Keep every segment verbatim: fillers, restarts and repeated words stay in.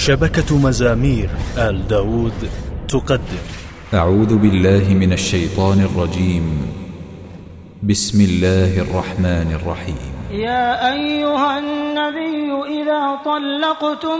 شبكة مزامير آل داود تقدم. أعوذ بالله من الشيطان الرجيم. بسم الله الرحمن الرحيم. يا أيها النبي إذا طلقتم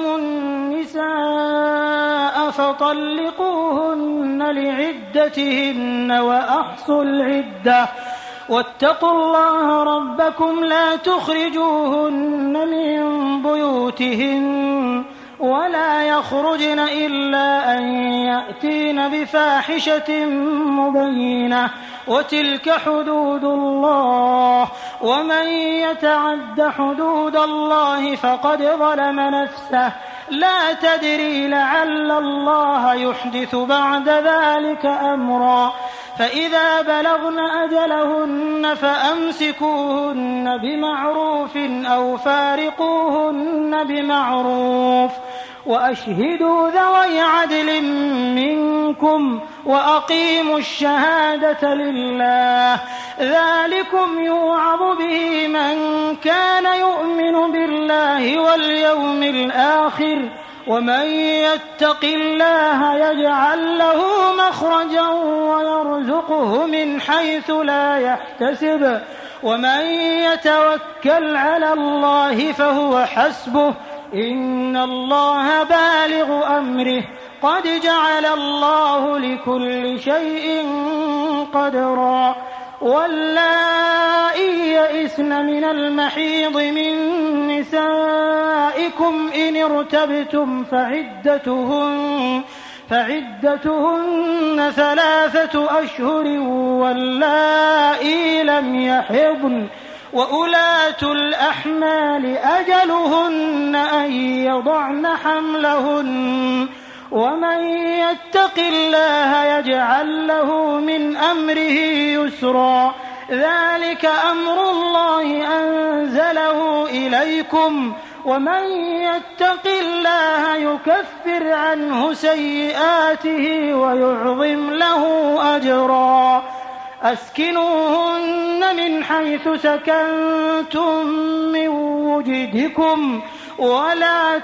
النساء فطلقوهن لعدتهن وأحصوا العدة واتقوا الله ربكم لا تخرجوهن من بيوتهن ولا يخرجن إلا أن يأتين بفاحشة مبينة وتلك حدود الله ومن يتعد حدود الله فقد ظلم نفسه لا تدري لعل الله يحدث بعد ذلك أمرا فإذا بلغن أجلهن فأمسكوهن بمعروف أو فارقوهن بمعروف وأشهدوا ذوي عدل منكم وأقيموا الشهادة لله ذلكم يوعظ به من كان يؤمن بالله واليوم الآخر ومن يتق الله يجعل له مخرجا ويرزقه من حيث لا يحتسب ومن يتوكل على الله فهو حسبه إن الله بالغ أمره قد جعل الله لكل شيء قدرا واللائي يئسن من المحيض من نسائكم إن ارتبتم فعدتهن فعدتهن ثلاثة أشهر واللائي لم يحضن وأولاة الأحمال أجلهن أن يضعن حملهن ومن يتق الله يجعل له من أمره يسرا ذلك أمر الله أنزله إليكم ومن يتق الله يكفر عنه سيئاته ويعظم له أجرا أسكنوهن من حيث سكنتم من وجدكم ولا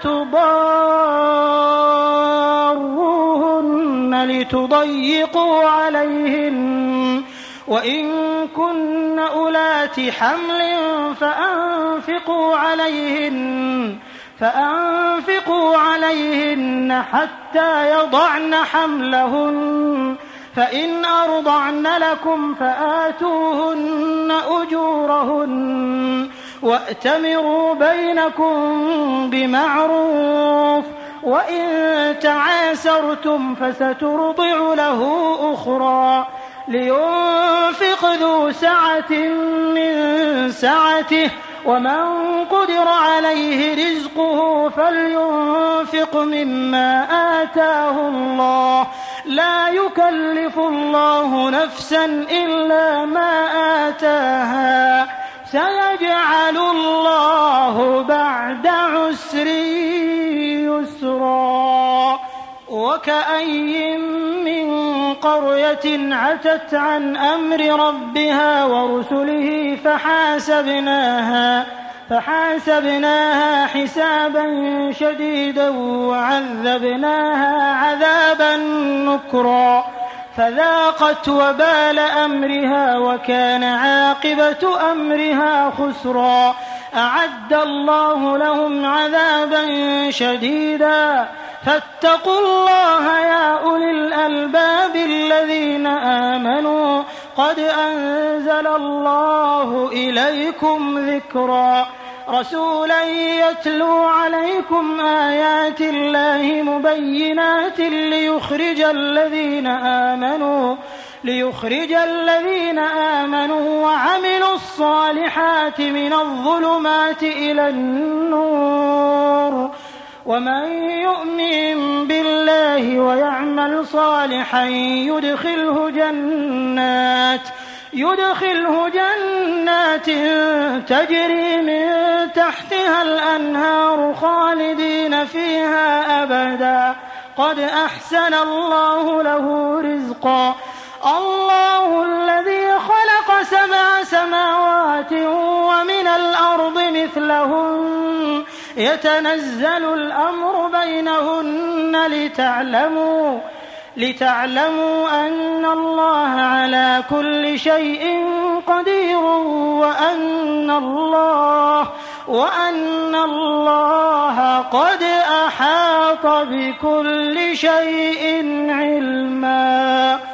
تضاروهن لتضيقوا عليهن وإن كن أولات حمل فأنفقوا عليهن فأنفقوا عليهن حتى يضعن حملهن فإن أرضعن لكم فآتوهن أجورهن وأتمروا بينكم بمعروف وإن تعاسرتم فسترضع له أخرى لينفق ذو سعة من سعته ومن قدر عليه رزقه فلينفق مما آتاه الله لا يكلف الله نفسا إلا ما آتاها سيجعل الله بعد عسر يسرا وكأي من قرية عتت عن أمر ربها ورسله فحاسبناها فحاسبناها حسابا شديدا وعذبناها عذابا نكرا فذاقت وبال أمرها وكان عاقبة أمرها خسرا أعد الله لهم عذابا شديدا فاتقوا الله يا أولي الألباب الذين آمنوا قد أنزل الله إليكم ذكرا رسولا يتلو عليكم آيات الله مبينات ليخرج الذين آمنوا ليخرج الذين آمنوا وعملوا الصالحات من الظلمات إلى النور ومن يؤمن بالله ويعمل صالحا يدخله جنات يدخله جنات تجري من تحتها الأنهار خالدين فيها أبدا قد أحسن الله له رزقا الله الذي خلق سبع سماوات ومن الأرض مثلهن يتنزل الأمر بينهن لتعلموا لتعلموا أن الله على كل شيء قدير وأن الله وأن الله قد أحاط بكل شيء علما.